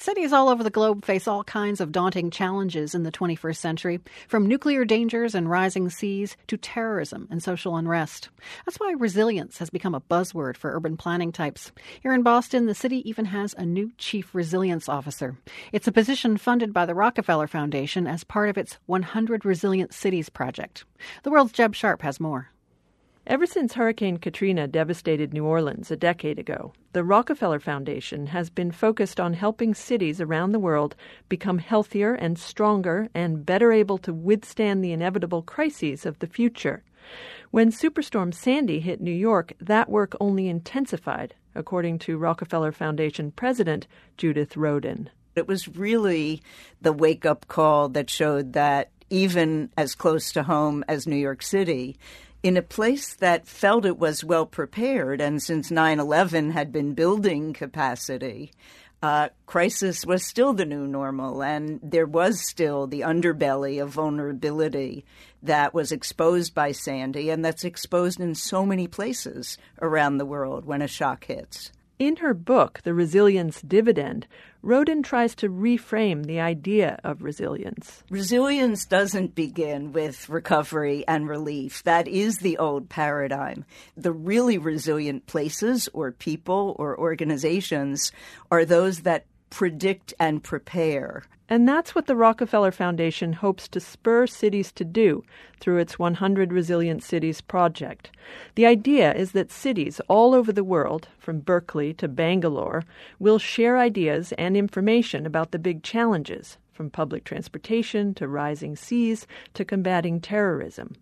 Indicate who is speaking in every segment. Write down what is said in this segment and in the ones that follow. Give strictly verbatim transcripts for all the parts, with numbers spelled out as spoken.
Speaker 1: Cities all over the globe face all kinds of daunting challenges in the twenty-first century, from nuclear dangers and rising seas to terrorism and social unrest. That's why resilience has become a buzzword for urban planning types. Here in Boston, the city even has a new chief resilience officer. It's a position funded by the Rockefeller Foundation as part of its one hundred Resilient Cities project. The World's Jeb Sharp has more.
Speaker 2: Ever since Hurricane Katrina devastated New Orleans a decade ago, the Rockefeller Foundation has been focused on helping cities around the world become healthier and stronger and better able to withstand the inevitable crises of the future. When Superstorm Sandy hit New York, that work only intensified, according to Rockefeller Foundation President Judith Rodin.
Speaker 3: It was really the wake-up call that showed that even as close to home as New York City, in a place that felt it was well prepared, and since nine eleven had been building capacity, uh, crisis was still the new normal, and there was still the underbelly of vulnerability that was exposed by Sandy, and that's exposed in so many places around the world when a shock hits.
Speaker 2: In her book, The Resilience Dividend, Rodin tries to reframe the idea of resilience.
Speaker 3: Resilience doesn't begin with recovery and relief. That is the old paradigm. The really resilient places or people or organizations are those that predict and prepare.
Speaker 2: And that's what the Rockefeller Foundation hopes to spur cities to do through its one hundred Resilient Cities project. The idea is that cities all over the world, from Berkeley to Bangalore, will share ideas and information about the big challenges, from public transportation to rising seas to combating terrorism.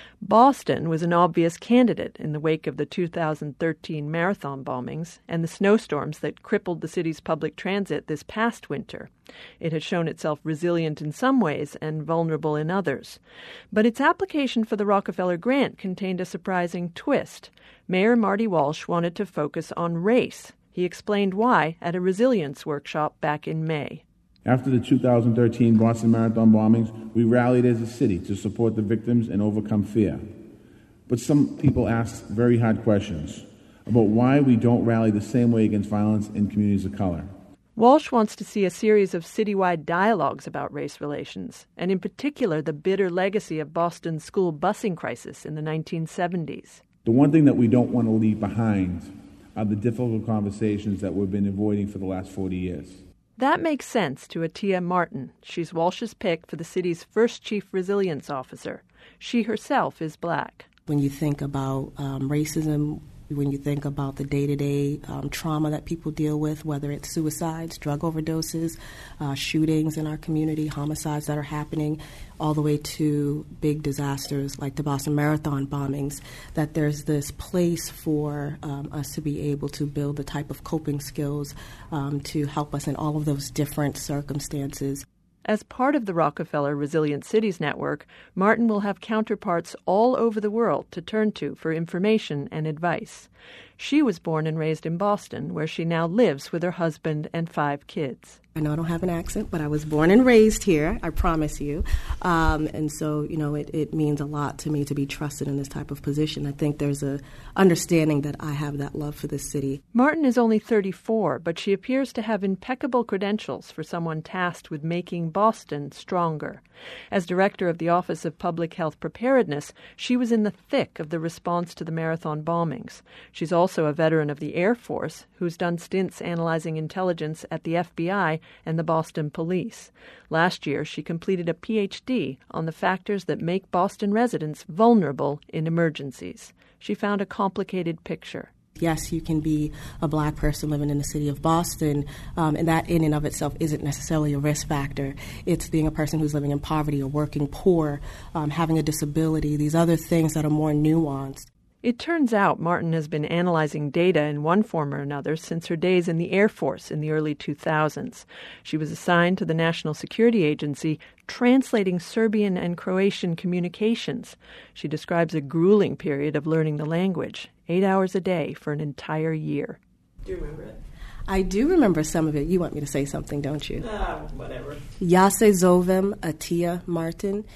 Speaker 2: Boston was an obvious candidate in the wake of the two thousand thirteen marathon bombings and the snowstorms that crippled the city's public transit this past winter. It has shown itself resilient in some ways and vulnerable in others. But its application for the Rockefeller grant contained a surprising twist. Mayor Marty Walsh wanted to focus on race. He explained why at a resilience workshop back in May.
Speaker 4: After the two thousand thirteen Boston Marathon bombings, we rallied as a city to support the victims and overcome fear. But some people asked very hard questions about why we don't rally the same way against violence in communities of color.
Speaker 2: Walsh wants to see a series of citywide dialogues about race relations, and in particular the bitter legacy of Boston's school busing crisis in the nineteen seventies.
Speaker 4: The one thing that we don't want to leave behind are the difficult conversations that we've been avoiding for the last forty years.
Speaker 2: That makes sense to Atiya Martin. She's Walsh's pick for the city's first chief resilience officer. She herself is black.
Speaker 5: When you think about um, racism, when you think about the day-to-day um, trauma that people deal with, whether it's suicides, drug overdoses, uh, shootings in our community, homicides that are happening, all the way to big disasters like the Boston Marathon bombings, that there's this place for um, us to be able to build the type of coping skills um, to help us in all of those different circumstances.
Speaker 2: As part of the Rockefeller Resilient Cities Network, Martin will have counterparts all over the world to turn to for information and advice. She was born and raised in Boston, where she now lives with her husband and five kids.
Speaker 5: I know I don't have an accent, but I was born and raised here, I promise you. Um, and so, you know, it, it means a lot to me to be trusted in this type of position. I think there's a understanding that I have that love for this city.
Speaker 2: Martin is only thirty-four, but she appears to have impeccable credentials for someone tasked with making Boston stronger. As director of the Office of Public Health Preparedness, she was in the thick of the response to the marathon bombings. She's also a veteran of the Air Force, who's done stints analyzing intelligence at the F B I and the Boston Police. Last year, she completed a P H D on the factors that make Boston residents vulnerable in emergencies. She found a complicated picture.
Speaker 5: Yes, you can be a black person living in the city of Boston, um, and that in and of itself isn't necessarily a risk factor. It's being a person who's living in poverty or working poor, um, having a disability, these other things that are more nuanced.
Speaker 2: It turns out Martin has been analyzing data in one form or another since her days in the Air Force in the early two thousands. She was assigned to the National Security Agency, translating Serbian and Croatian communications. She describes a grueling period of learning the language, eight hours a day for an entire year.
Speaker 5: Do you remember it? I do remember some of it. You want me to say something, don't you?
Speaker 2: Ah, whatever.
Speaker 5: Ja se zovem Atiya Martin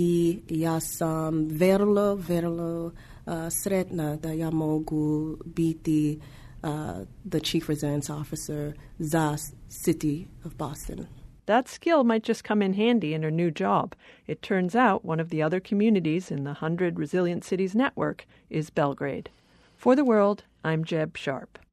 Speaker 5: I ja sam vrlo, vrlo uh, sretna da ja mogu biti uh, the chief resilience officer za city of Boston.
Speaker 2: That skill might just come in handy in her new job. It turns out one of the other communities in the one hundred Resilient Cities network is Belgrade. For The World, I'm Jeb Sharp.